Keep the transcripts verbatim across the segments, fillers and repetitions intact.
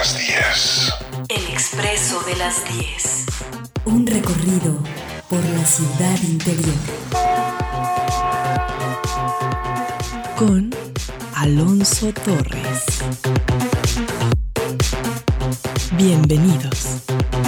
las diez. El Expreso de las diez. Un recorrido por la ciudad interior. Con Alonso Torres. Bienvenidos.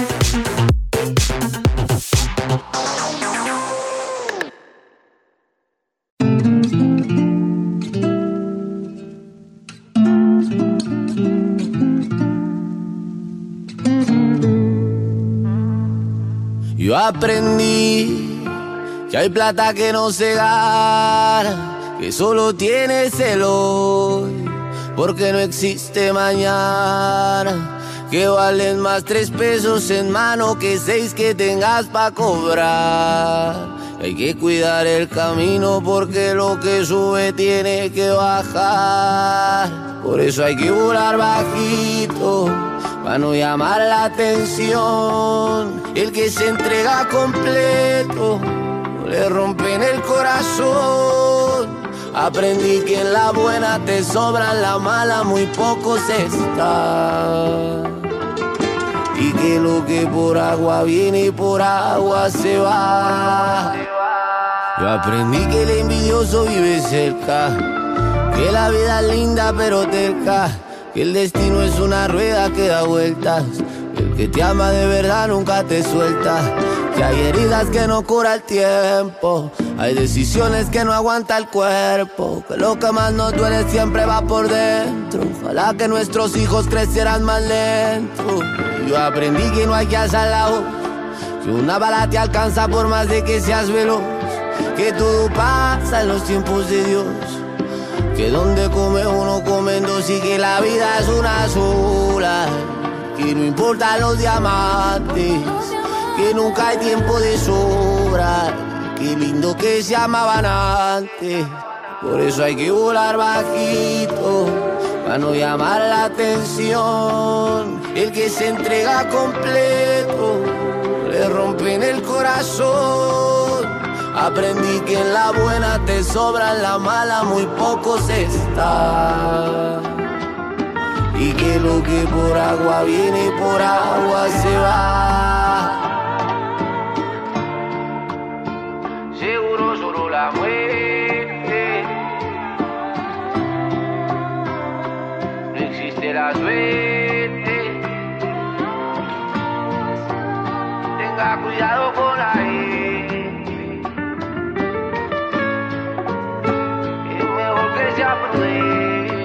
Yo aprendí que hay plata que no se gana, que solo tienes el hoy, porque no existe mañana, que valen más tres pesos en mano que seis que tengas pa' cobrar. Hay que cuidar el camino porque lo que sube tiene que bajar. Por eso hay que volar bajito, para no llamar la atención. El que se entrega completo le rompen el corazón. Aprendí que en la buena te sobra, en la mala muy poco se está. Y que lo que por agua viene por agua se va. Yo aprendí que el envidioso vive cerca, que la vida es linda pero terca, que el destino es una rueda que da vueltas, el que te ama de verdad nunca te suelta, que hay heridas que no cura el tiempo, hay decisiones que no aguanta el cuerpo, que lo que más nos duele siempre va por dentro. Ojalá que nuestros hijos crecieran más lento. Yo aprendí que no hay que alzar la voz, que una bala te alcanza por más de que seas veloz, que todo pasa en los tiempos de Dios, que donde come uno comen dos y que la vida es una sola, que no importan los diamantes, que nunca hay tiempo de sobra, qué lindo que se amaban antes. Por eso hay que volar bajito, para no llamar la atención. El que se entrega completo le rompen el corazón. Aprendí que en la buena te sobra, en la mala muy poco se está. Y que lo que por agua viene por agua se va. Seguro solo la muerte, no existe la suerte. Tenga cuidado con la gente, que sea prudente.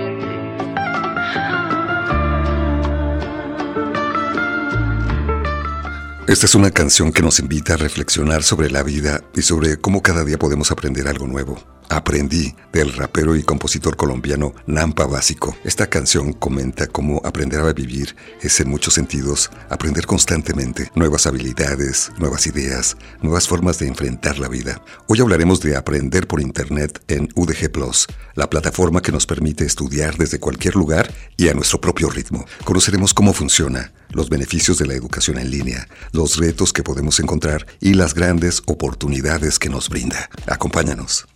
Esta es una canción que nos invita a reflexionar sobre la vida y sobre cómo cada día podemos aprender algo nuevo. Aprendí, del rapero y compositor colombiano Nampa Básico. Esta canción comenta cómo aprender a vivir es en muchos sentidos aprender constantemente nuevas habilidades, nuevas ideas, nuevas formas de enfrentar la vida. Hoy hablaremos de aprender por internet en U D G Plus, la plataforma que nos permite estudiar desde cualquier lugar y a nuestro propio ritmo. Conoceremos cómo funciona, los beneficios de la educación en línea, los retos que podemos encontrar y las grandes oportunidades que nos brinda. Acompáñanos.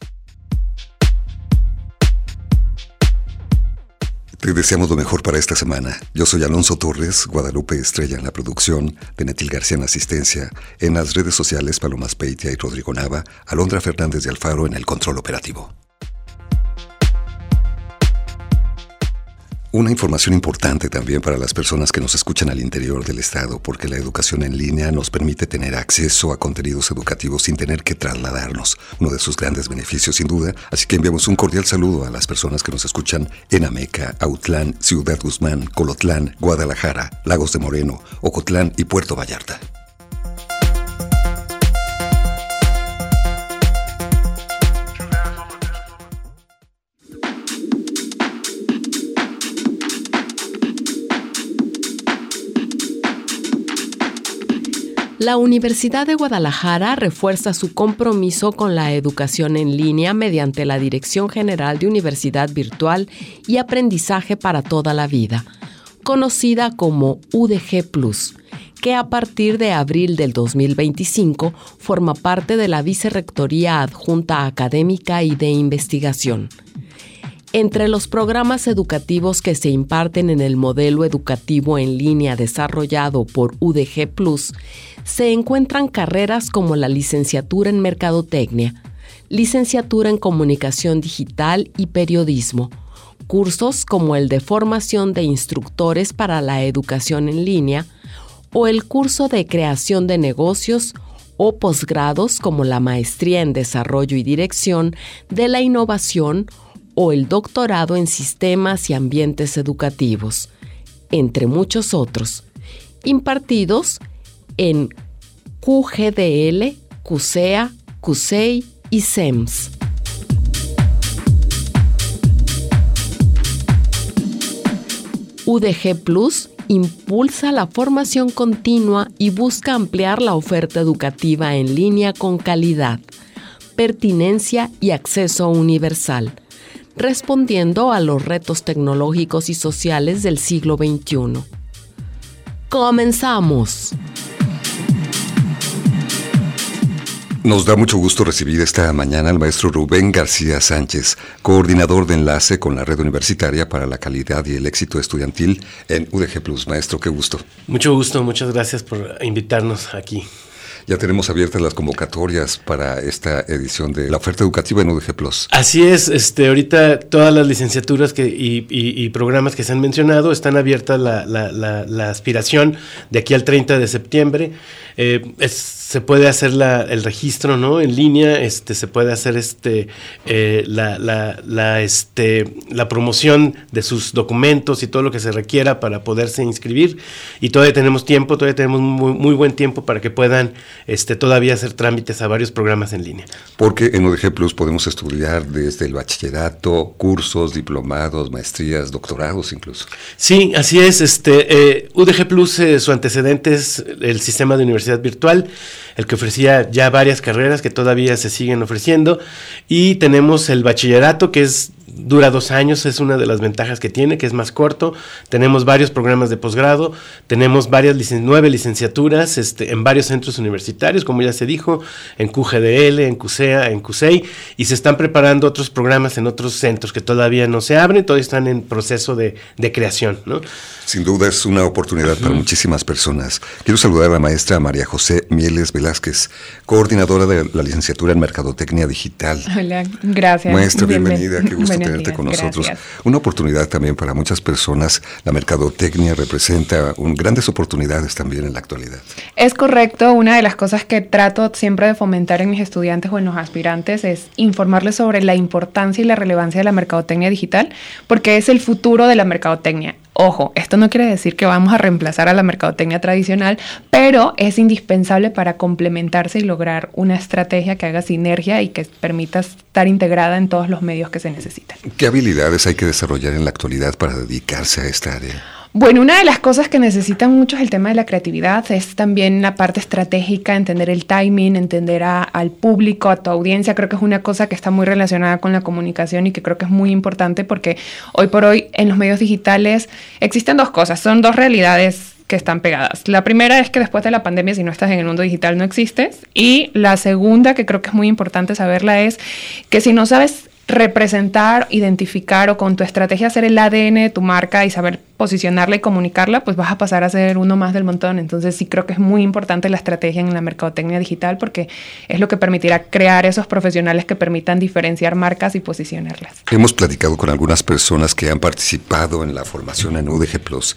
Te deseamos lo mejor para esta semana. Yo soy Alonso Torres, Guadalupe Estrella en la producción, Denetil García en asistencia, en las redes sociales Paloma Speitia y Rodrigo Nava, Alondra Fernández de Alfaro en el control operativo. Una información importante también para las personas que nos escuchan al interior del estado, porque la educación en línea nos permite tener acceso a contenidos educativos sin tener que trasladarnos, uno de sus grandes beneficios sin duda, así que enviamos un cordial saludo a las personas que nos escuchan en Ameca, Autlán, Ciudad Guzmán, Colotlán, Guadalajara, Lagos de Moreno, Ocotlán y Puerto Vallarta. La Universidad de Guadalajara refuerza su compromiso con la educación en línea mediante la Dirección General de Universidad Virtual y Aprendizaje para toda la vida, conocida como U D G Plus, que a partir de abril del dos mil veinticinco forma parte de la Vicerrectoría Adjunta Académica y de Investigación. Entre los programas educativos que se imparten en el modelo educativo en línea desarrollado por U D G Plus, se encuentran carreras como la licenciatura en Mercadotecnia, licenciatura en Comunicación Digital y Periodismo, cursos como el de formación de instructores para la educación en línea o el curso de creación de negocios o posgrados como la maestría en Desarrollo y Dirección de la Innovación o el doctorado en Sistemas y Ambientes Educativos, entre muchos otros, impartidos en Q G D L, CUSEA, CUSEI y S E M S. U D G Plus impulsa la formación continua y busca ampliar la oferta educativa en línea con calidad, pertinencia y acceso universal, respondiendo a los retos tecnológicos y sociales del siglo veintiuno. ¡Comenzamos! Nos da mucho gusto recibir esta mañana al maestro Rubén García Sánchez, coordinador de enlace con la Red Universitaria para la Calidad y el Éxito Estudiantil en U D G Plus. Maestro, qué gusto. Mucho gusto, muchas gracias por invitarnos aquí. Ya tenemos abiertas las convocatorias para esta edición de la oferta educativa en U D G Plus. Así es, este, ahorita todas las licenciaturas que, y, y, y programas que se han mencionado están abiertas la, la, la, la aspiración de aquí al treinta de septiembre. Eh, es, se puede hacer la, el registro, ¿no? En línea, este, se puede hacer este, eh, la, la, la, este, la promoción de sus documentos y todo lo que se requiera para poderse inscribir. Y todavía tenemos tiempo, todavía tenemos muy, muy buen tiempo para que puedan este, todavía hacer trámites a varios programas en línea. Porque en U D G Plus podemos estudiar desde el bachillerato, cursos, diplomados, maestrías, doctorados incluso. Sí, así es. Este, eh, U D G Plus, eh, su antecedente es el sistema de universidad virtual, el que ofrecía ya varias carreras que todavía se siguen ofreciendo, y tenemos el bachillerato, que es dura dos años, es una de las ventajas que tiene, que es más corto. Tenemos varios programas de posgrado, tenemos varias licen- nueve licenciaturas este, en varios centros universitarios, como ya se dijo, en Q G D L, en CUSEA, en CUSEI, y se están preparando otros programas en otros centros que todavía no se abren, todavía están en proceso de, de creación, ¿no? Sin duda es una oportunidad uh-huh. para muchísimas personas. Quiero saludar a la maestra María José Mieles Velázquez, coordinadora de la licenciatura en Mercadotecnia Digital. Hola, gracias. Maestra, bienvenida, qué gusto Buenos tenerte días, con nosotros. Gracias. Una oportunidad también para muchas personas. La mercadotecnia representa un, grandes oportunidades también en la actualidad. Es correcto. Una de las cosas que trato siempre de fomentar en mis estudiantes o en los aspirantes es informarles sobre la importancia y la relevancia de la mercadotecnia digital, porque es el futuro de la mercadotecnia. Ojo, esto no quiere decir que vamos a reemplazar a la mercadotecnia tradicional, pero es indispensable para complementarse y lograr una estrategia que haga sinergia y que permita estar integrada en todos los medios que se necesitan. ¿Qué habilidades hay que desarrollar en la actualidad para dedicarse a esta área? Bueno, una de las cosas que necesitan mucho es el tema de la creatividad, es también la parte estratégica, entender el timing, entender a, al público, a tu audiencia. Creo que es una cosa que está muy relacionada con la comunicación y que creo que es muy importante porque hoy por hoy en los medios digitales existen dos cosas, son dos realidades que están pegadas. La primera es que después de la pandemia, si no estás en el mundo digital, no existes. Y la segunda, que creo que es muy importante saberla, es que si no sabes representar, identificar o con tu estrategia hacer el A D N de tu marca y saber posicionarla y comunicarla, pues vas a pasar a ser uno más del montón. Entonces sí creo que es muy importante la estrategia en la mercadotecnia digital porque es lo que permitirá crear esos profesionales que permitan diferenciar marcas y posicionarlas. Hemos platicado con algunas personas que han participado en la formación en U D G Plus.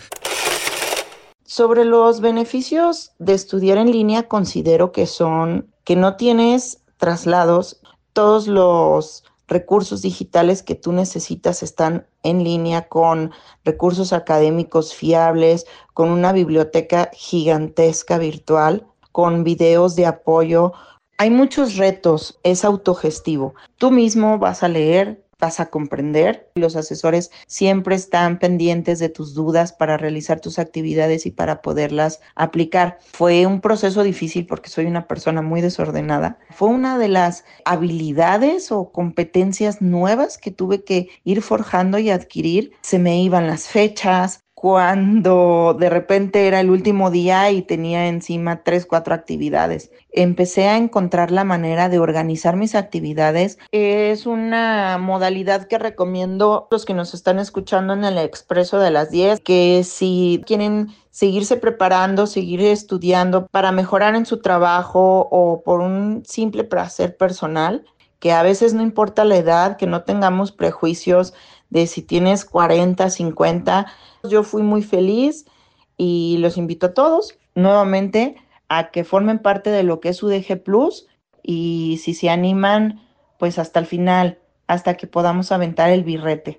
Sobre los beneficios de estudiar en línea, considero que son que no tienes traslados, todos los recursos digitales que tú necesitas están en línea con recursos académicos fiables, con una biblioteca gigantesca virtual, con videos de apoyo. Hay muchos retos, es autogestivo. Tú mismo vas a leer, vas a comprender. Los asesores siempre están pendientes de tus dudas para realizar tus actividades y para poderlas aplicar. Fue un proceso difícil porque soy una persona muy desordenada. Fue una de las habilidades o competencias nuevas que tuve que ir forjando y adquirir. Se me iban las fechas. cuando de repente era el último día y tenía encima tres, cuatro actividades. Empecé a encontrar la manera de organizar mis actividades. Es una modalidad que recomiendo a los que nos están escuchando en el Expreso de las diez, que si quieren seguirse preparando, seguir estudiando para mejorar en su trabajo o por un simple placer personal, que a veces no importa la edad, que no tengamos prejuicios de si tienes cuarenta, cincuenta. Yo fui muy feliz y los invito a todos nuevamente a que formen parte de lo que es U D G Plus, y si se animan, pues hasta el final, hasta que podamos aventar el birrete.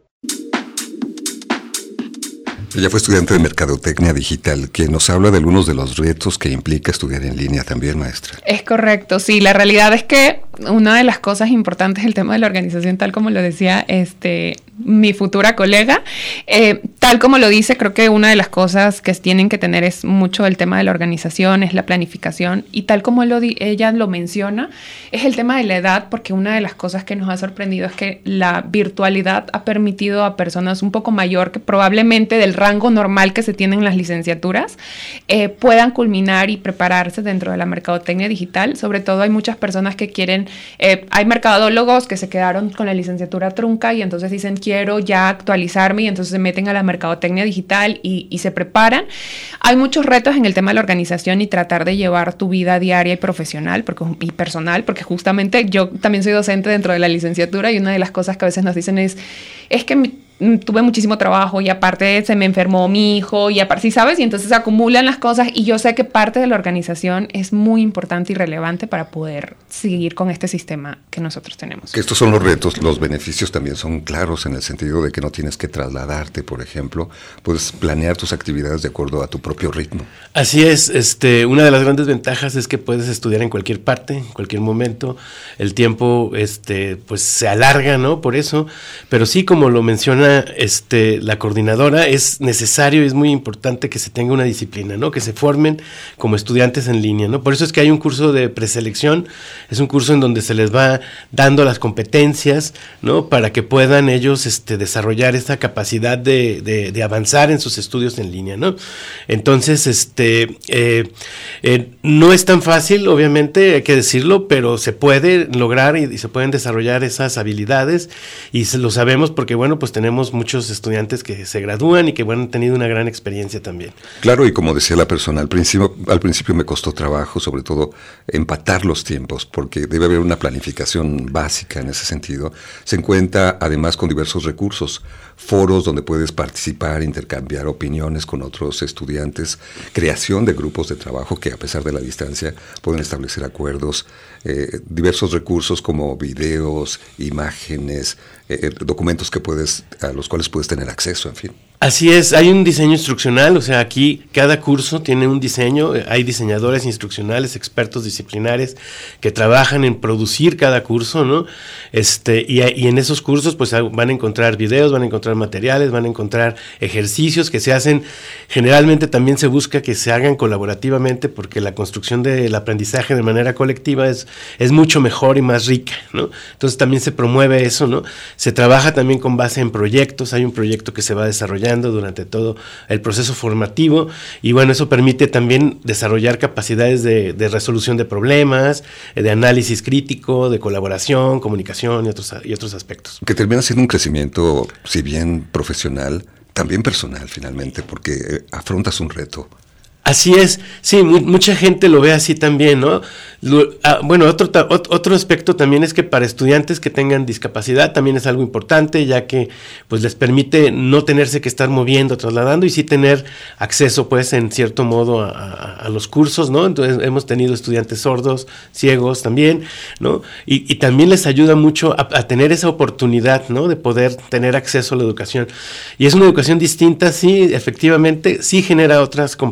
Ella fue estudiante de Mercadotecnia Digital, que nos habla de algunos de los retos que implica estudiar en línea también, maestra. Es correcto, sí. La realidad es que una de las cosas importantes es el tema de la organización, tal como lo decía este mi futura colega. Eh, tal como lo dice, creo que una de las cosas que tienen que tener es mucho el tema de la organización, es la planificación, y tal como lo di- ella lo menciona, es el tema de la edad, porque una de las cosas que nos ha sorprendido es que la virtualidad ha permitido a personas un poco mayor, que probablemente del rango normal que se tiene en las licenciaturas, eh, puedan culminar y prepararse dentro de la mercadotecnia digital. Sobre todo hay muchas personas que quieren, eh, hay mercadólogos que se quedaron con la licenciatura trunca y entonces dicen quiero ya actualizarme, y entonces se meten a la mercadotecnia digital y, y se preparan. Hay muchos retos en el tema de la organización y tratar de llevar tu vida diaria y profesional porque, y personal, porque justamente yo también soy docente dentro de la licenciatura, y una de las cosas que a veces nos dicen es, es que mi, tuve muchísimo trabajo y aparte se me enfermó mi hijo y aparte, ¿sí sabes? Y entonces se acumulan las cosas, y yo sé que parte de la organización es muy importante y relevante para poder seguir con este sistema que nosotros tenemos. Que estos son los retos, los beneficios también son claros en el sentido de que no tienes que trasladarte, por ejemplo, puedes planear tus actividades de acuerdo a tu propio ritmo. Así es, este, una de las grandes ventajas es que puedes estudiar en cualquier parte, en cualquier momento, el tiempo este, pues se alarga, ¿no? Por eso, pero sí, como lo menciona Este, la coordinadora, es necesario y es muy importante que se tenga una disciplina, ¿no? Que se formen como estudiantes en línea, ¿no? Por eso es que hay un curso de preselección, es un curso en donde se les va dando las competencias, ¿no? Para que puedan ellos este, desarrollar esta capacidad de, de, de avanzar en sus estudios en línea, ¿no? Entonces, este, eh, eh, no es tan fácil, obviamente, hay que decirlo, pero se puede lograr y, y se pueden desarrollar esas habilidades, y se, lo sabemos porque, bueno, pues tenemos muchos estudiantes que se gradúan y que bueno, han tenido una gran experiencia también. Claro, y como decía la persona, al principio, al principio me costó trabajo, sobre todo empatar los tiempos, porque debe haber una planificación básica en ese sentido. Se encuentra además con diversos recursos, foros donde puedes participar, intercambiar opiniones con otros estudiantes, creación de grupos de trabajo que a pesar de la distancia pueden establecer acuerdos, eh, diversos recursos como videos, imágenes, eh, documentos que puedes, a los cuales puedes tener acceso, en fin. Así es, hay un diseño instruccional, o sea, aquí cada curso tiene un diseño, hay diseñadores instruccionales, expertos disciplinares que trabajan en producir cada curso, ¿no? Este, y, y en esos cursos pues van a encontrar videos, van a encontrar materiales, van a encontrar ejercicios que se hacen, generalmente también se busca que se hagan colaborativamente porque la construcción del aprendizaje de manera colectiva es, es mucho mejor y más rica, ¿no? Entonces también se promueve eso, ¿no? Se trabaja también con base en proyectos, hay un proyecto que se va desarrollando durante todo el proceso formativo, y bueno, eso permite también desarrollar capacidades de, de resolución de problemas, de análisis crítico, de colaboración, comunicación y otros, y otros aspectos. Que termina siendo un crecimiento, si bien profesional, también personal finalmente, porque eh, afrontas un reto. Así es, sí, mu- mucha gente lo ve así también, ¿no? Lo, ah, bueno, otro, ta- ot- otro aspecto también es que para estudiantes que tengan discapacidad también es algo importante, ya que pues les permite no tenerse que estar moviendo, trasladando, y sí tener acceso pues en cierto modo a, a, a los cursos, ¿no? Entonces hemos tenido estudiantes sordos, ciegos también, ¿no? Y, y también les ayuda mucho a, a tener esa oportunidad, ¿no? De poder tener acceso a la educación. Y es una educación distinta, sí, efectivamente, sí genera otras competencias,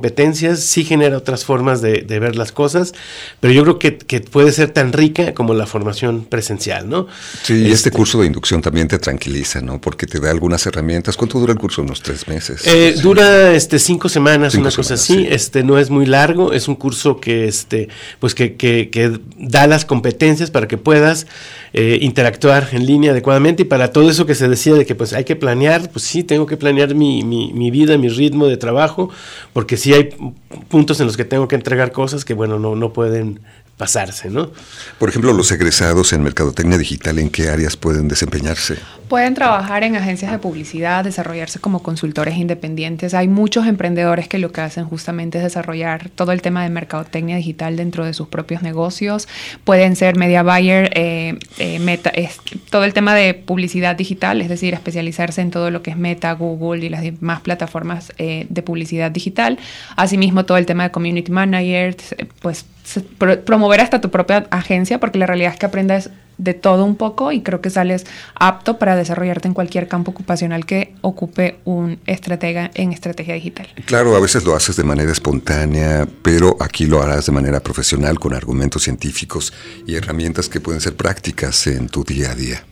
experiencias, sí genera otras formas de, de ver las cosas, pero yo creo que, que puede ser tan rica como la formación presencial, ¿no? Sí, y este, este curso de inducción también te tranquiliza, ¿no? Porque te da algunas herramientas. ¿Cuánto dura el curso? Unos tres meses. Eh, sí. Dura este cinco semanas, cinco una cosa semanas, así. Sí. Este no es muy largo, es un curso que este, pues que, que, que da las competencias para que puedas eh, interactuar en línea adecuadamente, y para todo eso que se decía de que pues hay que planear, pues sí, tengo que planear mi, mi, mi vida, mi ritmo de trabajo, porque sí hay puntos en los que tengo que entregar cosas que bueno, no, no pueden pasarse, ¿no? Por ejemplo, los egresados en Mercadotecnia Digital, ¿en qué áreas pueden desempeñarse? Pueden trabajar en agencias de publicidad, desarrollarse como consultores independientes. Hay muchos emprendedores que lo que hacen justamente es desarrollar todo el tema de mercadotecnia digital dentro de sus propios negocios. Pueden ser media buyer, eh, eh, meta, es, todo el tema de publicidad digital, es decir, especializarse en todo lo que es Meta, Google y las demás plataformas eh, de publicidad digital. Asimismo, todo el tema de community managers, pues promover hasta tu propia agencia, porque la realidad es que aprendes de todo un poco y creo que sales apto para desarrollarte en cualquier campo ocupacional que ocupe un estratega en estrategia digital. Claro, a veces lo haces de manera espontánea, pero aquí lo harás de manera profesional con argumentos científicos y herramientas que pueden ser prácticas en tu día a día.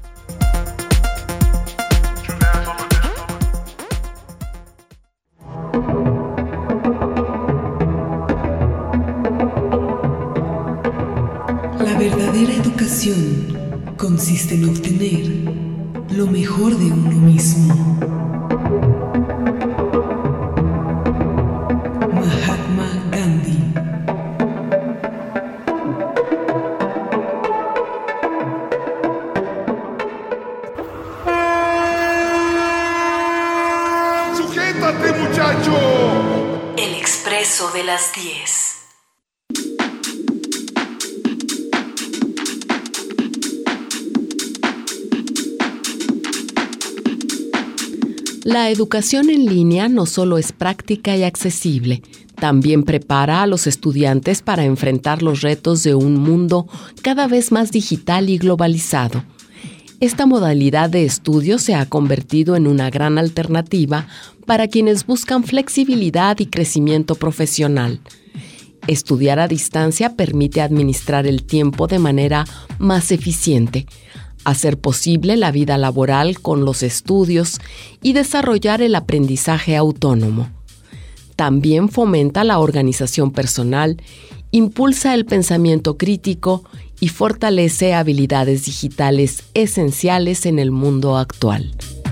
La verdadera educación consiste en obtener lo mejor de uno mismo. Mahatma Gandhi. ¡Sujétate, muchacho! El expreso de las diez. La educación en línea no solo es práctica y accesible, también prepara a los estudiantes para enfrentar los retos de un mundo cada vez más digital y globalizado. Esta modalidad de estudio se ha convertido en una gran alternativa para quienes buscan flexibilidad y crecimiento profesional. Estudiar a distancia permite administrar el tiempo de manera más eficiente, hacer posible la vida laboral con los estudios y desarrollar el aprendizaje autónomo. También fomenta la organización personal, impulsa el pensamiento crítico y fortalece habilidades digitales esenciales en el mundo actual.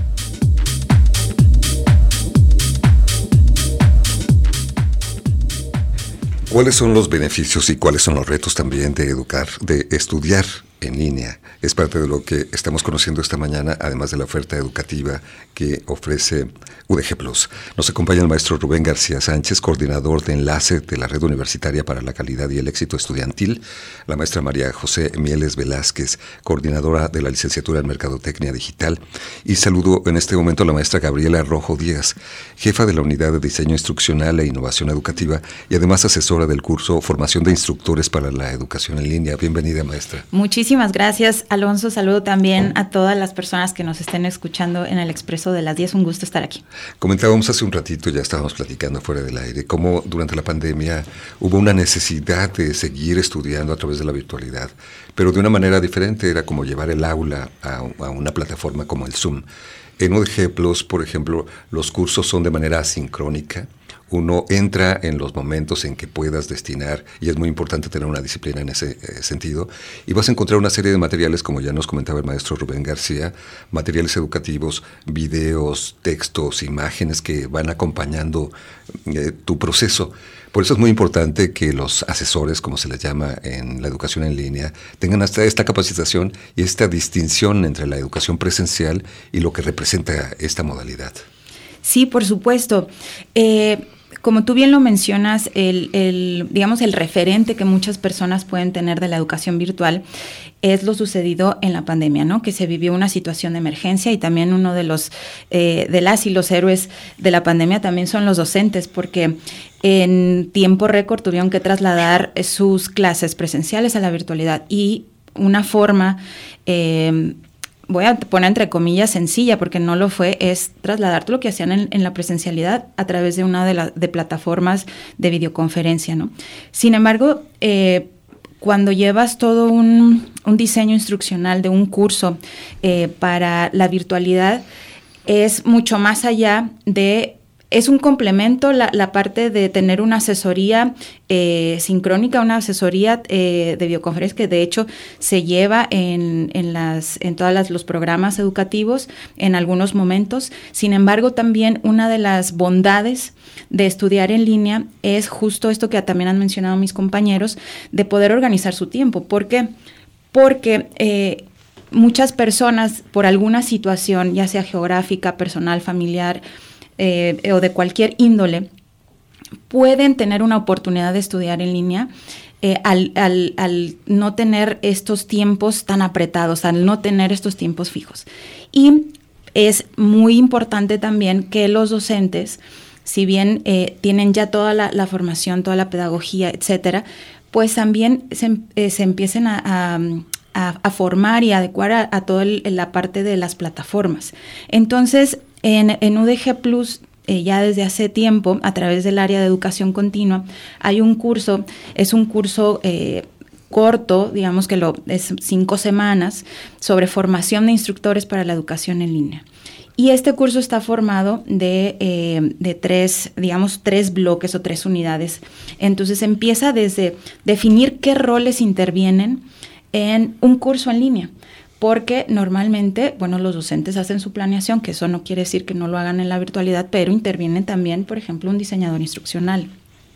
¿Cuáles son los beneficios y cuáles son los retos también de educar, de estudiar en línea? Es parte de lo que estamos conociendo esta mañana, además de la oferta educativa que ofrece U D G Plus. Nos acompaña el maestro Rubén García Sánchez, coordinador de enlace de la Red Universitaria para la Calidad y el Éxito Estudiantil, la maestra María José Mieles Velázquez, coordinadora de la licenciatura en Mercadotecnia Digital, y saludo en este momento a la maestra Gabriela Rojo Díaz, jefa de la Unidad de Diseño Instruccional e Innovación Educativa y además asesora del curso Formación de Instructores para la Educación en Línea. Bienvenida, maestra. Muchísimas gracias, Alonso. Saludo también a todas las personas que nos estén escuchando en el Expreso de las diez. Un gusto estar aquí. Comentábamos hace un ratito, ya estábamos platicando fuera del aire, cómo durante la pandemia hubo una necesidad de seguir estudiando a través de la virtualidad, pero de una manera diferente. Era como llevar el aula a, a una plataforma como el Zoom. En U D G Plus, por ejemplo, los cursos son de manera asincrónica. Uno entra en los momentos en que puedas destinar, y es muy importante tener una disciplina en ese eh, sentido, y vas a encontrar una serie de materiales, como ya nos comentaba el maestro Rubén García, materiales educativos, videos, textos, imágenes que van acompañando eh, tu proceso. Por eso es muy importante que los asesores, como se les llama en la educación en línea, tengan hasta esta capacitación y esta distinción entre la educación presencial y lo que representa esta modalidad. Sí, por supuesto. Eh, como tú bien lo mencionas, el, el, digamos, el referente que muchas personas pueden tener de la educación virtual es lo sucedido en la pandemia, ¿no? Que se vivió una situación de emergencia, y también uno de los eh, de las y los héroes de la pandemia también son los docentes, porque en tiempo récord tuvieron que trasladar sus clases presenciales a la virtualidad, y una forma eh, voy a poner entre comillas sencilla, porque no lo fue, es trasladar todo lo que hacían en, en la presencialidad a través de una de las de plataformas de videoconferencia, ¿no? Sin embargo, eh, cuando llevas todo un, un diseño instruccional de un curso eh, para la virtualidad, es mucho más allá de... Es un complemento la, la parte de tener una asesoría eh, sincrónica, una asesoría eh, de videoconferencia que de hecho se lleva en, en, las, en todos los programas educativos en algunos momentos. Sin embargo, también una de las bondades de estudiar en línea es justo esto que también han mencionado mis compañeros, de poder organizar su tiempo. ¿Por qué? Porque... Eh, muchas personas, por alguna situación, ya sea geográfica, personal, familiar, Eh, o de cualquier índole, pueden tener una oportunidad de estudiar en línea eh, al, al, al no tener estos tiempos tan apretados, al no tener estos tiempos fijos. Y es muy importante también que los docentes, si bien eh, tienen ya toda la, la formación, toda la pedagogía, etcétera, pues también se, eh, se empiecen a, a A, a formar y adecuar a, a toda la parte de las plataformas. Entonces, en, en U D G Plus, eh, ya desde hace tiempo, a través del área de educación continua, hay un curso, es un curso eh, corto, digamos que lo, es cinco semanas, sobre formación de instructores para la educación en línea. Y este curso está formado de, eh, de tres, digamos, tres bloques o tres unidades. Entonces, empieza desde definir qué roles intervienen en un curso en línea, porque normalmente, bueno, los docentes hacen su planeación, que eso no quiere decir que no lo hagan en la virtualidad, pero intervienen también, por ejemplo, un diseñador instruccional.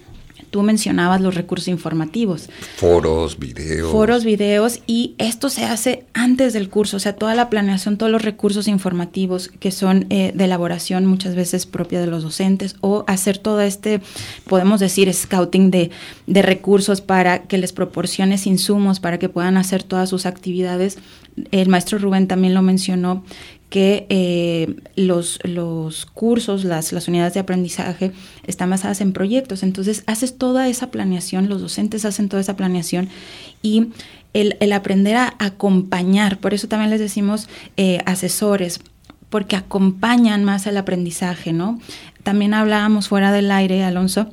Tú mencionabas los recursos informativos. Foros, videos. Foros, videos, y esto se hace antes del curso, o sea, toda la planeación, todos los recursos informativos que son eh, de elaboración muchas veces propia de los docentes, o hacer todo este, podemos decir, scouting de, de recursos para que les proporciones insumos, para que puedan hacer todas sus actividades. El maestro Rubén también lo mencionó, que eh, los, los cursos, las, las unidades de aprendizaje están basadas en proyectos. Entonces, haces toda esa planeación, los docentes hacen toda esa planeación, y el, el aprender a acompañar, por eso también les decimos eh, asesores, porque acompañan más al aprendizaje, ¿no? También hablábamos fuera del aire, Alonso,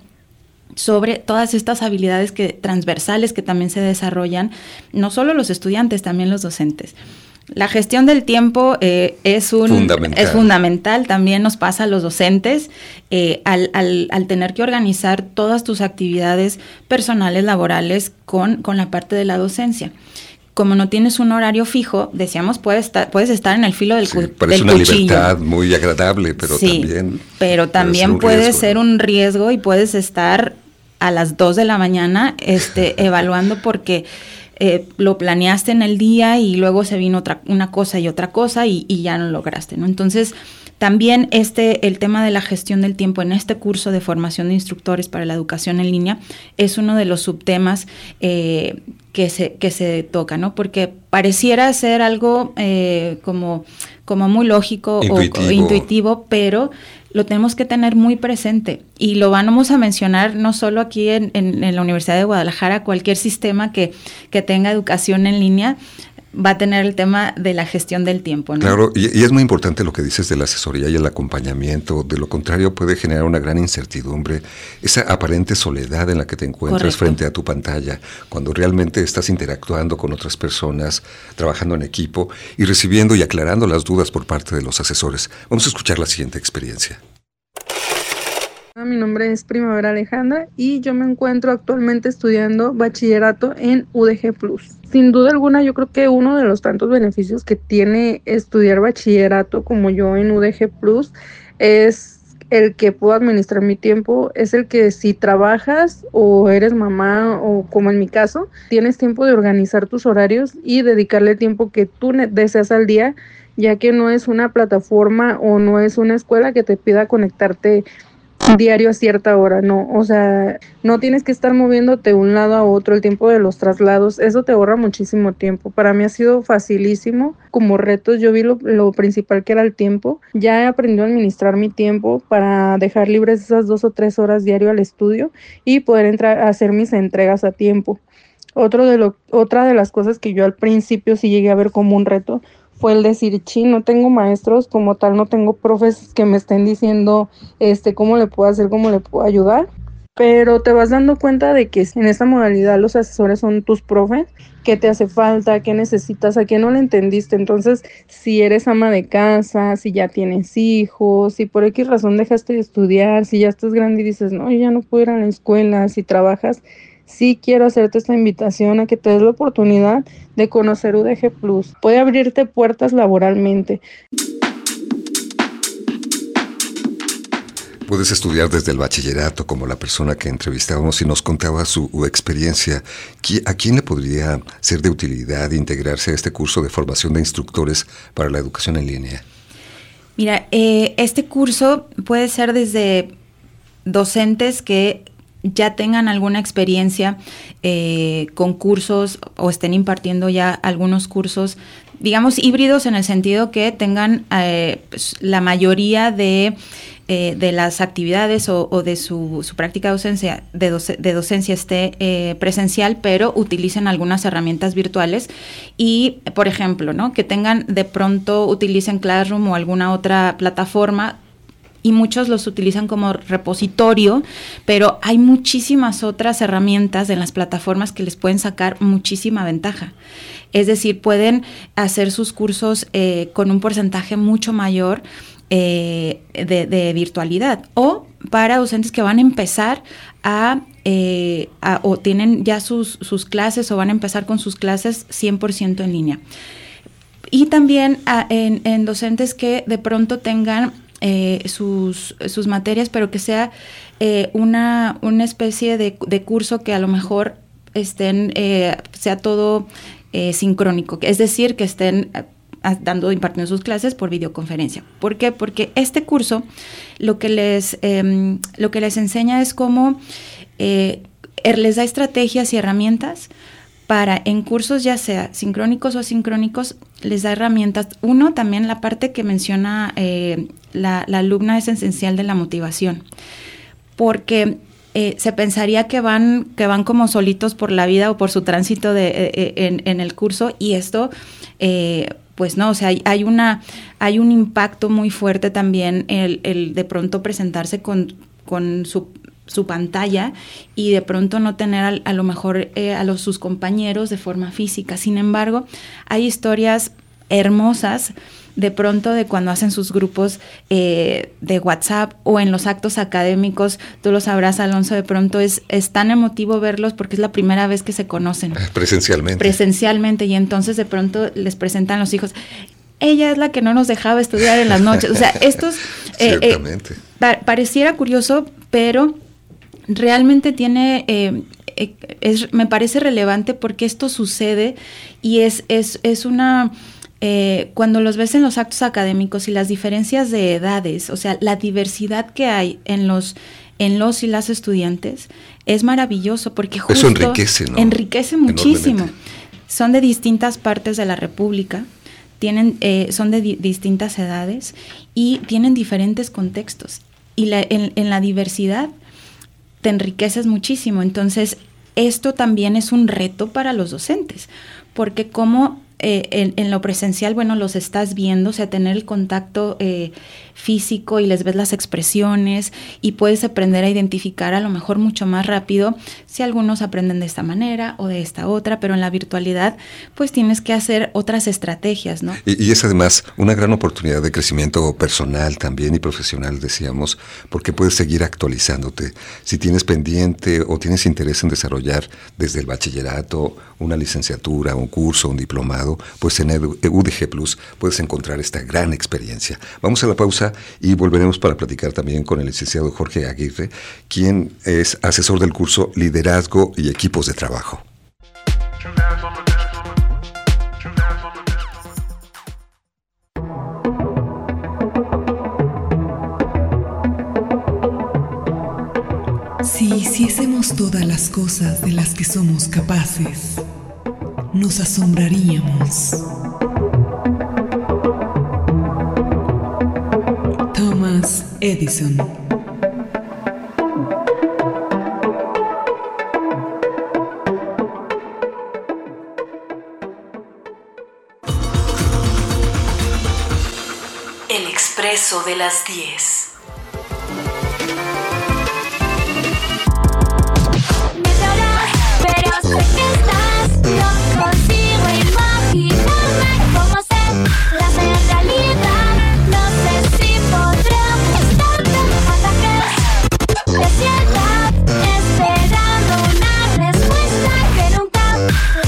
sobre todas estas habilidades que, transversales que también se desarrollan, no solo los estudiantes, también los docentes. La gestión del tiempo eh, es, un, fundamental. es fundamental, también nos pasa a los docentes, eh, al, al, al tener que organizar todas tus actividades personales, laborales, con, con la parte de la docencia. Como no tienes un horario fijo, decíamos, puedes estar, puedes estar en el filo del, sí, cu- parece del una cuchillo. libertad muy agradable, pero sí, también... pero también puede, puede ser un riesgo, y puedes estar a las dos de la mañana este, evaluando porque... Eh, lo planeaste en el día y luego se vino otra una cosa y otra cosa y, y ya no lograste, ¿no? Entonces, también este el tema de la gestión del tiempo en este curso de formación de instructores para la educación en línea es uno de los subtemas eh, que se que se toca, ¿no? Porque pareciera ser algo eh, como, como muy lógico intuitivo. o, o intuitivo, pero lo tenemos que tener muy presente, y lo vamos a mencionar no solo aquí en, en, en la Universidad de Guadalajara. Cualquier sistema que, que tenga educación en línea va a tener el tema de la gestión del tiempo, ¿no? Claro, y, y es muy importante lo que dices de la asesoría y el acompañamiento. De lo contrario, puede generar una gran incertidumbre, esa aparente soledad en la que te encuentras Correcto. frente a tu pantalla, cuando realmente estás interactuando con otras personas, trabajando en equipo y recibiendo y aclarando las dudas por parte de los asesores. Vamos a escuchar la siguiente experiencia. Mi nombre es Primavera Alejandra y yo me encuentro actualmente estudiando bachillerato en U D G Plus. Sin duda alguna, yo creo que uno de los tantos beneficios que tiene estudiar bachillerato como yo en U D G Plus es el que puedo administrar mi tiempo, es el que si trabajas o eres mamá o como en mi caso, tienes tiempo de organizar tus horarios y dedicarle el tiempo que tú deseas al día, ya que no es una plataforma o no es una escuela que te pida conectarte diario a cierta hora, no, o sea, no tienes que estar moviéndote de un lado a otro, el tiempo de los traslados, eso te ahorra muchísimo tiempo. Para mí ha sido facilísimo. Como retos yo vi lo, lo principal que era el tiempo. Ya he aprendido a administrar mi tiempo para dejar libres esas dos o tres horas diario al estudio y poder entrar a hacer mis entregas a tiempo. Otro de lo, otra de las cosas que yo al principio sí llegué a ver como un reto fue el decir, sí, no tengo maestros como tal, no tengo profes que me estén diciendo este, cómo le puedo hacer, cómo le puedo ayudar, pero te vas dando cuenta de que en esta modalidad los asesores son tus profes, qué te hace falta, qué necesitas, a qué no le entendiste. Entonces, si eres ama de casa, si ya tienes hijos, si por X razón dejaste de estudiar, si ya estás grande y dices, no, yo ya no puedo ir a la escuela, si trabajas, sí quiero hacerte esta invitación a que te des la oportunidad de conocer U D G Plus. Puede abrirte puertas laboralmente. Puedes estudiar desde el bachillerato, como la persona que entrevistábamos y nos contaba su experiencia. ¿A quién le podría ser de utilidad integrarse a este curso de formación de instructores para la educación en línea? Mira, eh, este curso puede ser desde docentes que ya tengan alguna experiencia eh, con cursos o estén impartiendo ya algunos cursos, digamos, híbridos, en el sentido que tengan eh, pues, la mayoría de, eh, de las actividades o, o de su, su práctica docencia, de, doce, de docencia esté eh, presencial, pero utilicen algunas herramientas virtuales y, por ejemplo, ¿no? que tengan de pronto, utilicen Classroom o alguna otra plataforma, y muchos los utilizan como repositorio, pero hay muchísimas otras herramientas en las plataformas que les pueden sacar muchísima ventaja. Es decir, pueden hacer sus cursos eh, con un porcentaje mucho mayor eh, de, de virtualidad, o para docentes que van a empezar a, eh, a o tienen ya sus, sus clases o van a empezar con sus clases cien por ciento en línea. Y también a, en, en docentes que de pronto tengan Eh, sus, sus materias, pero que sea eh, una, una especie de, de curso que a lo mejor estén, eh, sea todo eh, sincrónico, es decir, que estén dando, impartiendo sus clases por videoconferencia. ¿Por qué? Porque este curso lo que les, eh, lo que les enseña es cómo eh, les da estrategias y herramientas para, en cursos ya sea sincrónicos o asincrónicos, les da herramientas. Uno, también la parte que menciona eh, la, la alumna es esencial de la motivación, porque eh, se pensaría que van, que van como solitos por la vida o por su tránsito de, eh, en, en el curso, y esto, eh, pues no, o sea, hay, hay, una, hay un impacto muy fuerte también el, el de pronto presentarse con, con su su pantalla y de pronto no tener a, a lo mejor eh, a los, sus compañeros de forma física. Sin embargo, hay historias hermosas de pronto de cuando hacen sus grupos eh, de WhatsApp o en los actos académicos. Tú lo sabrás, Alonso, de pronto es, es tan emotivo verlos porque es la primera vez que se conocen. Presencialmente. Presencialmente, y entonces de pronto les presentan los hijos. Ella es la que no nos dejaba estudiar en las noches. O sea, estos eh, Ciertamente. Eh, pa- pareciera curioso, pero realmente tiene, eh, eh, es, me parece relevante porque esto sucede y es, es, es una, eh, cuando los ves en los actos académicos y las diferencias de edades, o sea, la diversidad que hay en los, en los y las estudiantes, es maravilloso porque justo eso enriquece, ¿no? Enriquece muchísimo. Son de distintas partes de la República, tienen, eh, son de di- distintas edades y tienen diferentes contextos. Y la, en, en la diversidad te enriqueces muchísimo. Entonces, esto también es un reto para los docentes, porque como eh, en, en lo presencial, bueno, los estás viendo, o sea, tener el contacto eh, físico y les ves las expresiones y puedes aprender a identificar a lo mejor mucho más rápido si algunos aprenden de esta manera o de esta otra, pero en la virtualidad pues tienes que hacer otras estrategias, ¿no? Y, y es además una gran oportunidad de crecimiento personal también y profesional, decíamos, porque puedes seguir actualizándote. Si tienes pendiente o tienes interés en desarrollar desde el bachillerato una licenciatura, un curso, un diplomado, pues en U D G Plus puedes encontrar esta gran experiencia. Vamos a la pausa y volveremos para platicar también con el licenciado Jorge Aguirre, quien es asesor del curso Liderazgo y Equipos de Trabajo. Si hiciésemos todas las cosas de las que somos capaces, nos asombraríamos. Thomas Edison. Expreso de las diez. Pero sé que estás, no consigo imaginarme cómo serás en realidad. No sé si podré gustarte hasta que te sientas esperando una respuesta que nunca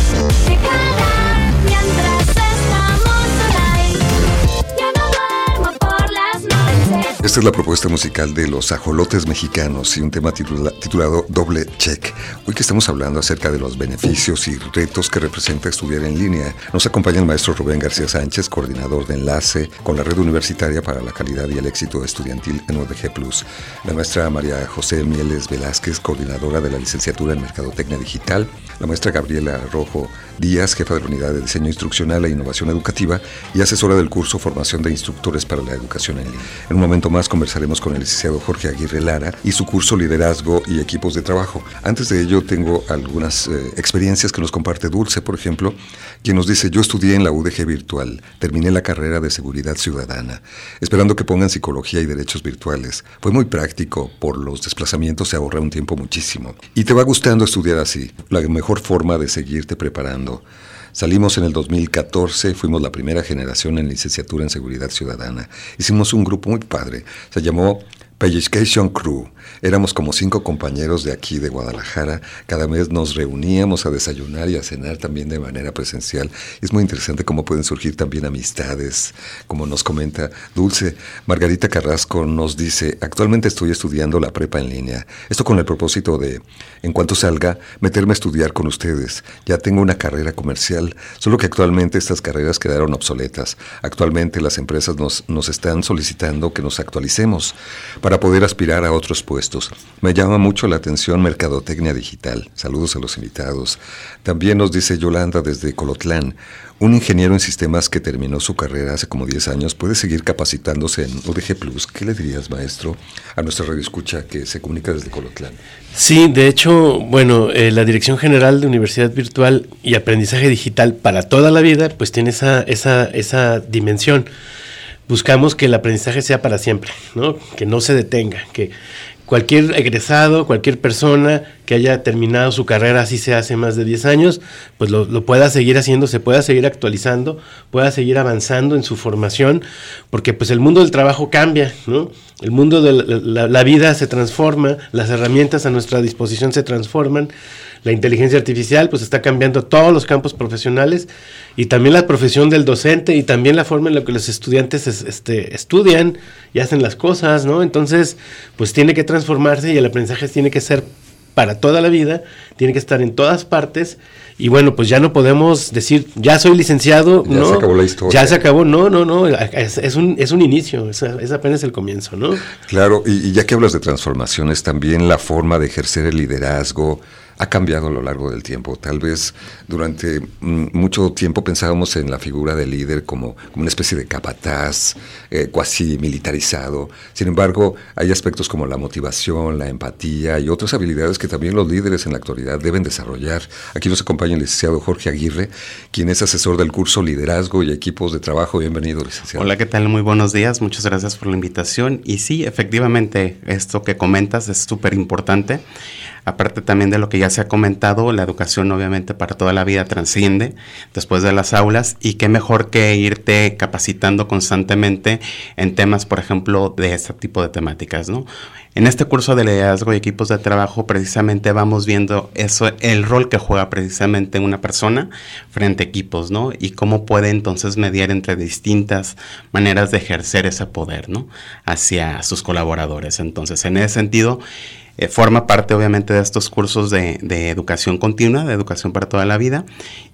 llegará mientras estamos online. Ya no duermo por las noches. Esta es la propuesta musical de Los Ajolotes Mexicanos y un tema titula, titulado Doble Check. Hoy que estamos hablando acerca de los beneficios y retos que representa estudiar en línea, nos acompaña el maestro Rubén García Sánchez, coordinador de enlace con la Red Universitaria para la Calidad y el Éxito Estudiantil en U D G Plus, la maestra María José Mieles Velázquez, coordinadora de la licenciatura en Mercadotecnia Digital, la maestra Gabriela Rojo Díaz, jefa de la Unidad de Diseño Instruccional e Innovación Educativa y asesora del curso Formación de Instructores para la Educación en Línea. En un momento más conversaremos con el licenciado Jorge Aguirre Lara y su curso Liderazgo y Equipos de Trabajo. Antes de ello, tengo algunas eh, experiencias que nos comparte Dulce, por ejemplo, quien nos dice: yo estudié en la U D G Virtual, terminé la carrera de Seguridad Ciudadana, esperando que pongan Psicología y Derechos Virtuales. Fue muy práctico, por los desplazamientos se ahorra un tiempo muchísimo. Y te va gustando estudiar así, la mejor forma de seguirte preparando. Salimos en el dos mil catorce, fuimos la primera generación en licenciatura en Seguridad Ciudadana. Hicimos un grupo muy padre, se llamó Pellizcation Crew. Éramos como cinco compañeros de aquí de Guadalajara. Cada mes nos reuníamos a desayunar y a cenar también de manera presencial. Es muy interesante cómo pueden surgir también amistades, como nos comenta Dulce. Margarita Carrasco nos dice: actualmente estoy estudiando la prepa en línea. Esto con el propósito de, en cuanto salga, meterme a estudiar con ustedes. Ya tengo una carrera comercial, solo que actualmente estas carreras quedaron obsoletas. Actualmente las empresas nos, nos están solicitando que nos actualicemos para poder aspirar a otros puestos. Me llama mucho la atención Mercadotecnia Digital. Saludos a los invitados. También nos dice Yolanda desde Colotlán: un ingeniero en sistemas que terminó su carrera hace como diez años puede seguir capacitándose en U D G Plus. ¿Qué le dirías, maestro, a nuestra radioescucha que se comunica desde Colotlán? Sí, de hecho, bueno, eh, la Dirección General de Universidad Virtual y Aprendizaje Digital para toda la vida, pues tiene esa, esa, esa dimensión. Buscamos que el aprendizaje sea para siempre, ¿no? Que no se detenga, que cualquier egresado, cualquier persona que haya terminado su carrera, así sea hace más de diez años, pues lo, lo pueda seguir haciendo, se pueda seguir actualizando, pueda seguir avanzando en su formación, porque pues el mundo del trabajo cambia, ¿no? El mundo de la, la, la vida se transforma, las herramientas a nuestra disposición se transforman, la inteligencia artificial pues está cambiando todos los campos profesionales y también la profesión del docente y también la forma en la que los estudiantes es, este, estudian y hacen las cosas, ¿no? Entonces pues tiene que transformarse y el aprendizaje tiene que ser para toda la vida, tiene que estar en todas partes y bueno, pues ya no podemos decir, ya soy licenciado, ya no, se acabó la historia. Ya se acabó, no, no, no, es, es, un, es un inicio, es, es apenas el comienzo, ¿no? Claro, y, y ya que hablas de transformaciones, también la forma de ejercer el liderazgo ha cambiado a lo largo del tiempo. Tal vez durante mm, mucho tiempo pensábamos en la figura del líder como, como una especie de capataz, eh, cuasi militarizado. Sin embargo, hay aspectos como la motivación, la empatía y otras habilidades que también los líderes en la actualidad deben desarrollar. Aquí nos acompaña el licenciado Jorge Aguirre, quien es asesor del curso Liderazgo y Equipos de Trabajo. Bienvenido, licenciado. Hola, ¿qué tal? Muy buenos días. Muchas gracias por la invitación. Y sí, efectivamente, esto que comentas es súper importante. Aparte también de lo que ya se ha comentado, la educación obviamente para toda la vida trasciende después de las aulas y qué mejor que irte capacitando constantemente en temas, por ejemplo, de este tipo de temáticas, ¿no? En este curso de liderazgo y equipos de trabajo precisamente vamos viendo eso, el rol que juega precisamente una persona frente a equipos, ¿no? Y cómo puede entonces mediar entre distintas maneras de ejercer ese poder, ¿no? Hacia sus colaboradores. Entonces, en ese sentido, Eh, forma parte obviamente de estos cursos de, de educación continua, de educación para toda la vida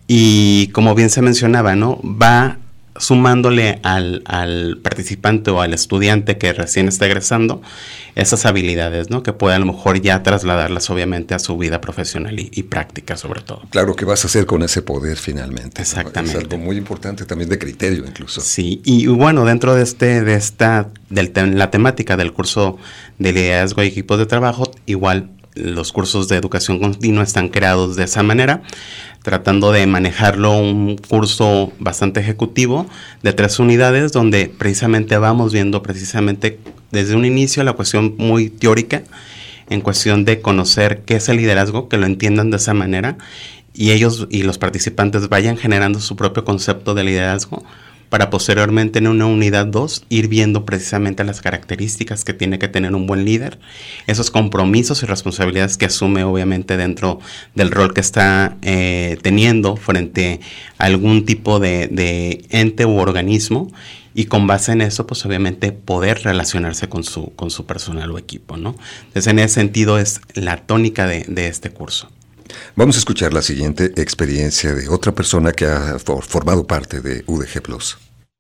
y como bien se mencionaba, ¿no? Va sumándole al, al participante o al estudiante que recién está egresando esas habilidades, ¿no? Que puede a lo mejor ya trasladarlas obviamente a su vida profesional y, y práctica sobre todo. Claro, ¿qué vas a hacer con ese poder finalmente? Exactamente. ¿No? Es algo muy importante también de criterio incluso. Sí, y bueno, dentro de este, de esta, del te, la temática del curso de liderazgo y equipos de trabajo, igual los cursos de educación continua están creados de esa manera, tratando de manejarlo un curso bastante ejecutivo de tres unidades, donde precisamente vamos viendo precisamente desde un inicio la cuestión muy teórica, en cuestión de conocer qué es el liderazgo, que lo entiendan de esa manera, y ellos y los participantes vayan generando su propio concepto de liderazgo, para posteriormente en una unidad dos ir viendo precisamente las características que tiene que tener un buen líder, esos compromisos y responsabilidades que asume obviamente dentro del rol que está eh, teniendo frente a algún tipo de, de ente u organismo, y con base en eso, pues obviamente poder relacionarse con su, con su personal o equipo, ¿no? Entonces, en ese sentido es la tónica de, de este curso. Vamos a escuchar la siguiente experiencia de otra persona que ha for- formado parte de U D G Plus.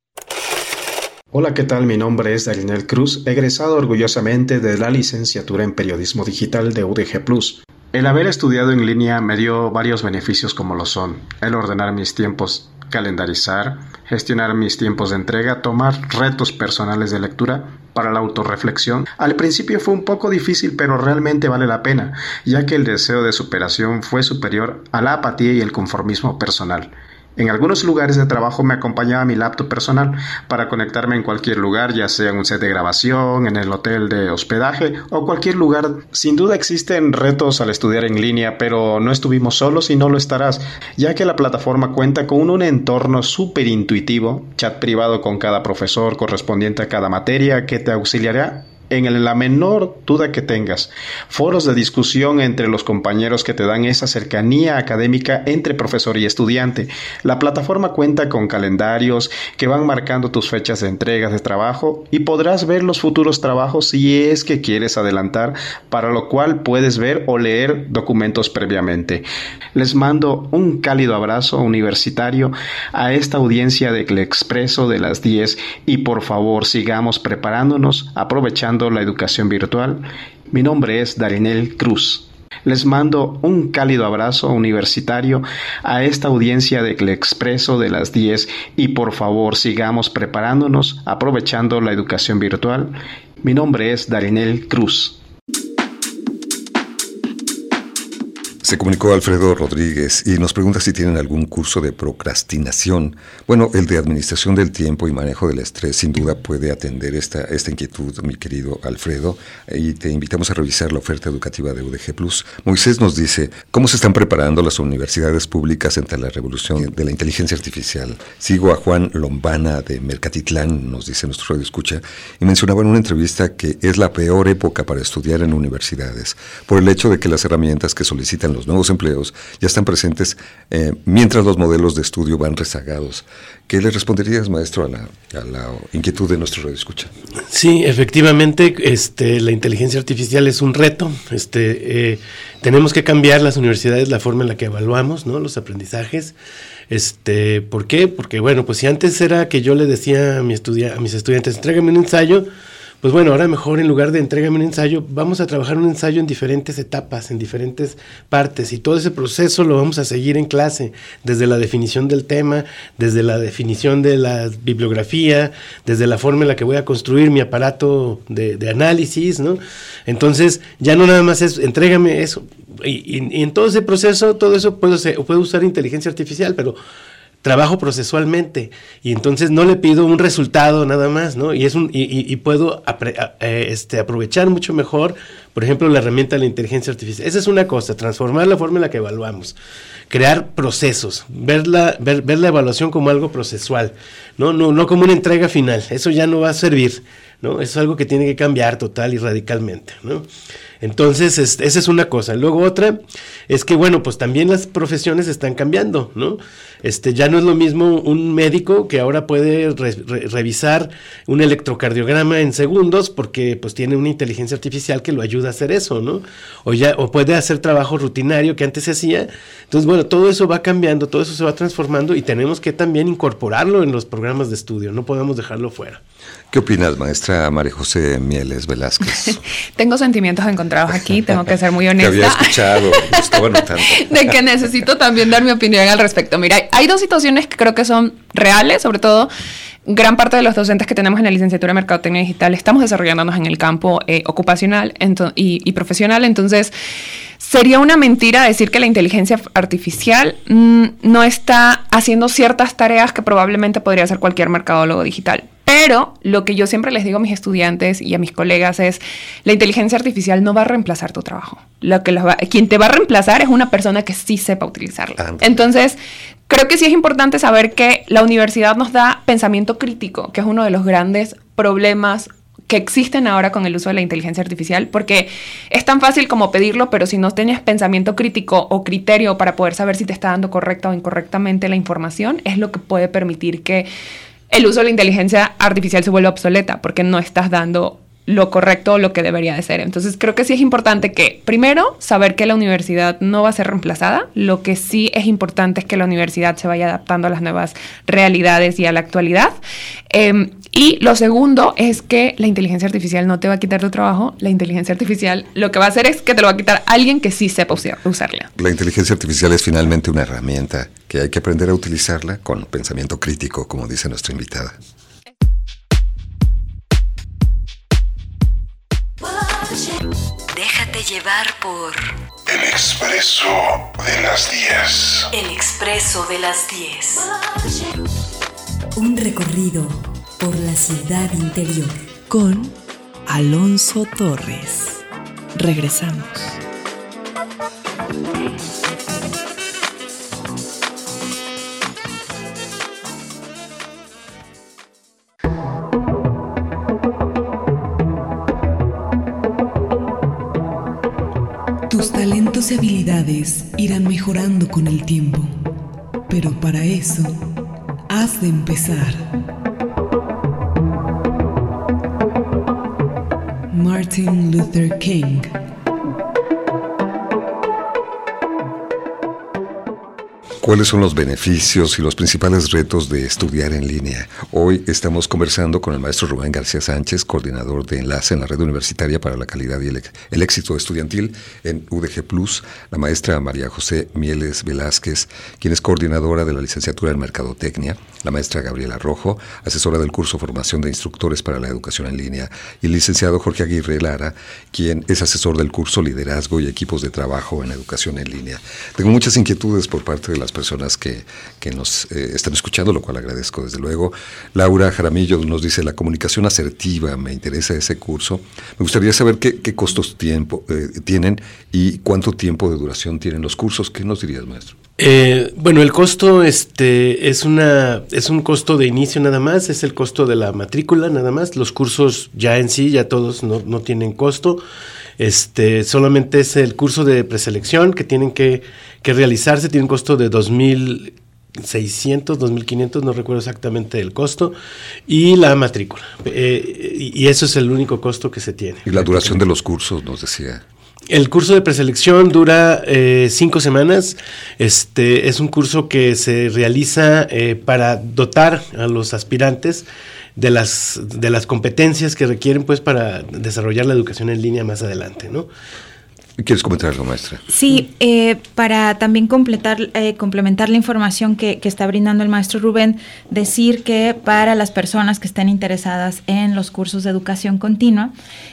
Hola, ¿qué tal? Mi nombre es Darinel Cruz, egresado orgullosamente de la licenciatura en Periodismo Digital de U D G Plus. El haber estudiado en línea me dio varios beneficios como lo son: el ordenar mis tiempos, calendarizar, gestionar mis tiempos de entrega, tomar retos personales de lectura para la autorreflexión. Al principio fue un poco difícil, pero realmente vale la pena, ya que el deseo de superación fue superior a la apatía y el conformismo personal. En algunos lugares de trabajo me acompañaba mi laptop personal para conectarme en cualquier lugar, ya sea en un set de grabación, en el hotel de hospedaje o cualquier lugar. Sin duda existen retos al estudiar en línea, pero no estuvimos solos y no lo estarás, ya que la plataforma cuenta con un entorno súper intuitivo, chat privado con cada profesor correspondiente a cada materia que te auxiliará en la menor duda que tengas, foros de discusión entre los compañeros que te dan esa cercanía académica entre profesor y estudiante. La plataforma cuenta con calendarios que van marcando tus fechas de entregas de trabajo y podrás ver los futuros trabajos si es que quieres adelantar, para lo cual puedes ver o leer documentos previamente. Les mando un cálido abrazo universitario a esta audiencia de El Expreso de las diez y por favor sigamos preparándonos, aprovechando la educación virtual. Mi nombre es Darinel Cruz. Les mando un cálido abrazo universitario a esta audiencia de El Expreso de las diez y por favor sigamos preparándonos, aprovechando la educación virtual. Mi nombre es Darinel Cruz. Se comunicó Alfredo Rodríguez y nos pregunta si tienen algún curso de procrastinación. Bueno, el de administración del tiempo y manejo del estrés sin duda puede atender esta, esta inquietud, mi querido Alfredo, y te invitamos a revisar la oferta educativa de U D G Plus. Moisés nos dice, ¿cómo se están preparando las universidades públicas ante la revolución de la inteligencia artificial? Sigo a Juan Lombana de Mercatitlán, nos dice nuestro radio escucha, y mencionaba en una entrevista que es la peor época para estudiar en universidades, por el hecho de que las herramientas que solicitan los nuevos empleos ya están presentes eh, mientras los modelos de estudio van rezagados. ¿Qué le responderías, maestro, a la, a la inquietud de nuestro radio escucha? Sí, efectivamente, este, la inteligencia artificial es un reto. Este, eh, tenemos que cambiar las universidades la forma en la que evaluamos, ¿no?, los aprendizajes. Este, ¿por qué? Porque bueno, pues si antes era que yo le decía a, mi estudia, a mis estudiantes, entrégame un ensayo, pues bueno, ahora mejor en lugar de entrégame un ensayo, vamos a trabajar un ensayo en diferentes etapas, en diferentes partes, y todo ese proceso lo vamos a seguir en clase, desde la definición del tema, desde la definición de la bibliografía, desde la forma en la que voy a construir mi aparato de, de análisis, ¿no? Entonces, ya no nada más es, entrégame eso, y, y, y en todo ese proceso, todo eso puedo, puedo usar inteligencia artificial, pero trabajo procesualmente, y entonces no le pido un resultado nada más, ¿no? Y es un y, y, y puedo apre, eh, este, aprovechar mucho mejor, por ejemplo, la herramienta de la inteligencia artificial. Esa es una cosa, transformar la forma en la que evaluamos, crear procesos, ver la, ver, ver la evaluación como algo procesual, ¿no? No, no como una entrega final. Eso ya no va a servir, ¿no? Eso es algo que tiene que cambiar total y radicalmente, ¿no? Entonces, es, esa es una cosa. Luego otra es que, bueno, pues también las profesiones están cambiando, ¿no? Este, ya no es lo mismo un médico que ahora puede re, re, revisar un electrocardiograma en segundos porque pues tiene una inteligencia artificial que lo ayuda a hacer eso, ¿no? O ya o puede hacer trabajo rutinario que antes se hacía. Entonces, bueno, todo eso va cambiando, todo eso se va transformando y tenemos que también incorporarlo en los programas de estudio, no podemos dejarlo fuera. ¿Qué opinas, maestra María José Mieles Velázquez? Tengo sentimientos encontrados aquí, tengo que ser muy honesta. Te había escuchado, me estaba notando. De que necesito también dar mi opinión al respecto. Mira, hay dos situaciones que creo que son reales, sobre todo gran parte de los docentes que tenemos en la licenciatura de Mercadotecnia Digital estamos desarrollándonos en el campo eh, ocupacional ento- y, y profesional, entonces sería una mentira decir que la inteligencia artificial mmm, no está haciendo ciertas tareas que probablemente podría hacer cualquier mercadólogo digital. Pero lo que yo siempre les digo a mis estudiantes y a mis colegas es, la inteligencia artificial no va a reemplazar tu trabajo. Lo que los va, quien te va a reemplazar es una persona que sí sepa utilizarla. Ah, Entonces, creo que sí es importante saber que la universidad nos da pensamiento crítico, que es uno de los grandes problemas que existen ahora con el uso de la inteligencia artificial, porque es tan fácil como pedirlo, pero si no tienes pensamiento crítico o criterio para poder saber si te está dando correcta o incorrectamente la información, es lo que puede permitir que el uso de la inteligencia artificial se vuelve obsoleta, porque no estás dando lo correcto o lo que debería de ser. Entonces creo que sí es importante que, primero, saber que la universidad no va a ser reemplazada. Lo que sí es importante es que la universidad se vaya adaptando a las nuevas realidades y a la actualidad. Eh, y lo segundo es que la inteligencia artificial no te va a quitar tu trabajo. La inteligencia artificial lo que va a hacer es que te lo va a quitar alguien que sí sepa usarla. La inteligencia artificial es finalmente una herramienta que hay que aprender a utilizarla con pensamiento crítico, como dice nuestra invitada. Déjate llevar por El Expreso de las diez. El Expreso de las diez. Un recorrido por la ciudad interior con Alonso Torres. Regresamos. Tus talentos y habilidades irán mejorando con el tiempo, pero para eso has de empezar. Martin Luther King. ¿Cuáles son los beneficios y los principales retos de estudiar en línea? Hoy estamos conversando con el maestro Rubén García Sánchez, coordinador de enlace en la Red Universitaria para la Calidad y el, el Éxito Estudiantil en U D G Plus, la maestra María José Mieles Velázquez, quien es coordinadora de la licenciatura en Mercadotecnia, la maestra Gabriela Rojo, asesora del curso Formación de Instructores para la Educación en Línea, y el licenciado Jorge Aguirre Lara, quien es asesor del curso Liderazgo y Equipos de Trabajo en Educación en Línea. Tengo muchas inquietudes por parte de las personas que, que nos eh, están escuchando, lo cual agradezco desde luego. Laura Jaramillo nos dice, la comunicación asertiva, me interesa ese curso. Me gustaría saber qué, qué costos tiempo, eh, tienen y cuánto tiempo de duración tienen los cursos. ¿Qué nos dirías, maestro? Eh, bueno, el costo este, es, una, es un costo de inicio nada más, es el costo de la matrícula nada más. Los cursos ya en sí, ya todos no, no tienen costo. Este, solamente es el curso de preselección que tienen que, que realizarse, tiene un costo de dos mil seiscientos, dos mil quinientos, no recuerdo exactamente el costo, y la matrícula. Eh, y, y eso es el único costo que se tiene. Y la duración de los cursos, nos decía. El curso de preselección dura eh, cinco semanas. Este es un curso que se realiza eh, para dotar a los aspirantes de las de las competencias que requieren, pues, para desarrollar la educación en línea más adelante, ¿no? ¿Quieres comentar algo, maestra? Sí, eh, para también completar, eh, complementar la información que, que está brindando el maestro Rubén, decir que para las personas que estén interesadas en los cursos de educación continua,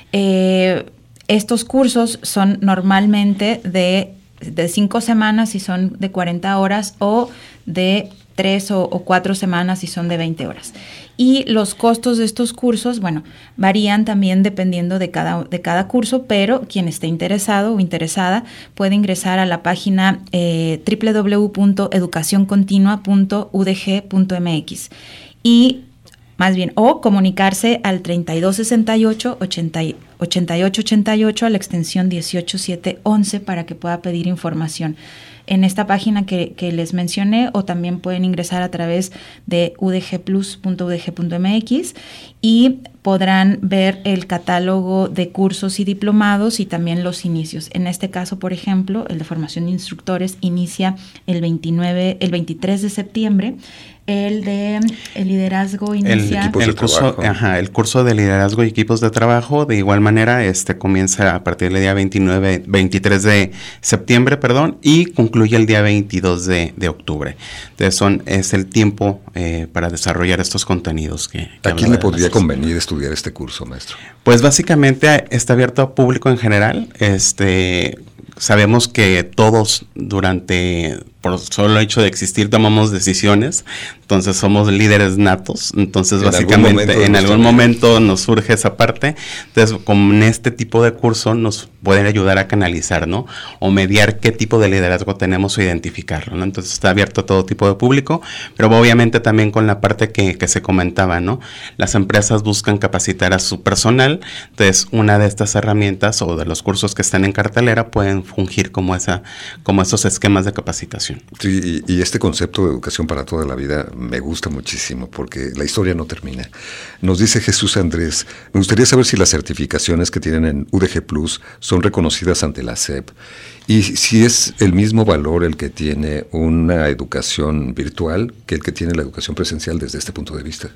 eh, estos cursos son normalmente de, de cinco semanas y son de cuarenta horas, o de tres o, o cuatro semanas y son de veinte horas. Y los costos de estos cursos, bueno, varían también dependiendo de cada, de cada curso, pero quien esté interesado o interesada puede ingresar a la página eh, doble u doble u doble u punto educación continua punto u d g punto m x y más bien, o comunicarse al treinta y dos sesenta y ocho, ochenta y ocho ochenta y ocho a la extensión dieciocho siete once para que pueda pedir información en esta página que, que les mencioné, o también pueden ingresar a través de u d g plus punto u d g punto m x y podrán ver el catálogo de cursos y diplomados y también los inicios. En este caso, por ejemplo, el de formación de instructores inicia el veintinueve, el veintitrés de septiembre. El de el liderazgo inicial. El, el, curso, ajá, el curso de liderazgo y equipos de trabajo, de igual manera, este comienza a partir del día veintinueve, veintitrés de septiembre, perdón, y concluye el día veintidós de, de octubre. Entonces, son, es el tiempo eh, para desarrollar estos contenidos. Que, que ¿A quién le podría convenir estudiar este curso, maestro? Pues básicamente está abierto a público en general. Este, sabemos que todos durante... por solo el hecho de existir tomamos decisiones, entonces somos líderes natos, entonces en básicamente algún en algún momento nos surge esa parte, entonces con este tipo de curso nos pueden ayudar a canalizar, ¿no? O mediar qué tipo de liderazgo tenemos o identificarlo, ¿no? Entonces está abierto a todo tipo de público, pero obviamente también con la parte que, que se comentaba, ¿no? Las empresas buscan capacitar a su personal, entonces una de estas herramientas o de los cursos que están en cartelera pueden fungir como esa, como esos esquemas de capacitación. Sí, y, y este concepto de educación para toda la vida me gusta muchísimo porque la historia no termina. Nos dice Jesús Andrés, me gustaría saber si las certificaciones que tienen en U D G Plus son reconocidas ante la S E P y si es el mismo valor el que tiene una educación virtual que el que tiene la educación presencial desde este punto de vista.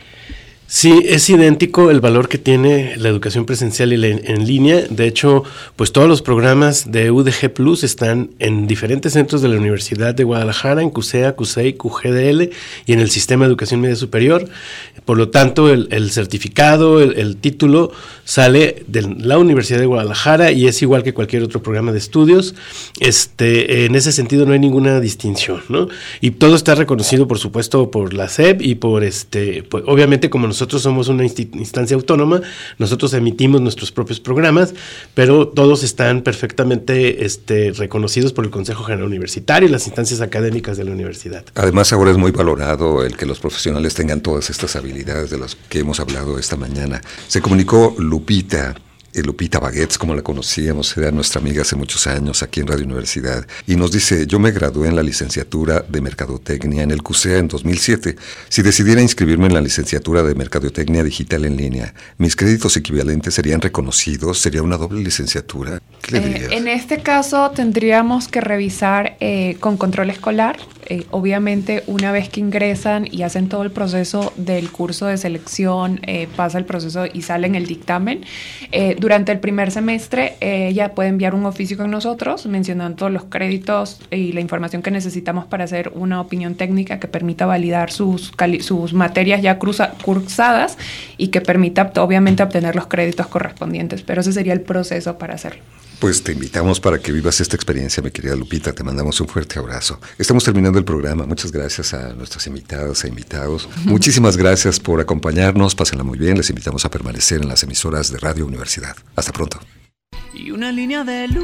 Sí, es idéntico el valor que tiene la educación presencial y la en, en línea. De hecho, pues todos los programas de U D G Plus están en diferentes centros de la Universidad de Guadalajara, en CUSEA, CUSEI, Q G D L y en el Sistema de Educación Media Superior. Por lo tanto, el, el certificado, el, el título sale de la Universidad de Guadalajara y es igual que cualquier otro programa de estudios. Este, en ese sentido no hay ninguna distinción, ¿no? Y todo está reconocido, por supuesto, por la S E P y por este, pues, obviamente como nosotros Nosotros somos una inst- instancia autónoma, nosotros emitimos nuestros propios programas, pero todos están perfectamente este, reconocidos por el Consejo General Universitario y las instancias académicas de la universidad. Además, ahora es muy valorado el que los profesionales tengan todas estas habilidades de las que hemos hablado esta mañana. Se comunicó Lupita. Lupita Baguettes, como la conocíamos, era nuestra amiga hace muchos años aquí en Radio Universidad, y nos dice, yo me gradué en la licenciatura de Mercadotecnia en el CUSEA en dos mil siete. Si decidiera inscribirme en la licenciatura de Mercadotecnia Digital en línea, ¿mis créditos equivalentes serían reconocidos? ¿Sería una doble licenciatura? ¿Qué le dirías? Eh, en este caso tendríamos que revisar eh, con control escolar. Eh, obviamente, una vez que ingresan y hacen todo el proceso del curso de selección, eh, pasa el proceso y salen el dictamen, eh, durante el primer semestre eh, ella puede enviar un oficio con nosotros mencionando los créditos y la información que necesitamos para hacer una opinión técnica que permita validar sus, cali- sus materias ya cruza- cursadas y que permita obviamente obtener los créditos correspondientes, pero ese sería el proceso para hacerlo. Pues te invitamos para que vivas esta experiencia, mi querida Lupita. Te mandamos un fuerte abrazo. Estamos terminando el programa. Muchas gracias a nuestras invitadas e invitados. Muchísimas gracias por acompañarnos. Pásenla muy bien. Les invitamos a permanecer en las emisoras de Radio Universidad. Hasta pronto. Y una línea de luz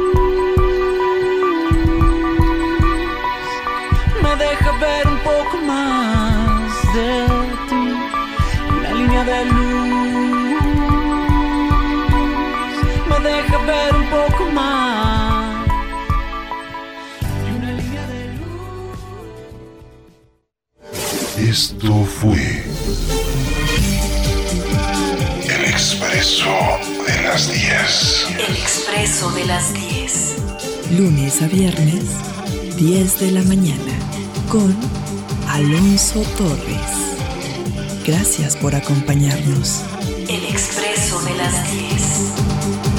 me deja ver un poco más de ti. Una línea de luz deja ver un poco más. Y una línea de luz. Esto fue El Expreso de las diez. El Expreso de las diez. Lunes a viernes, diez de la mañana, con Alonso Torres. Gracias por acompañarnos. El Expreso de las diez.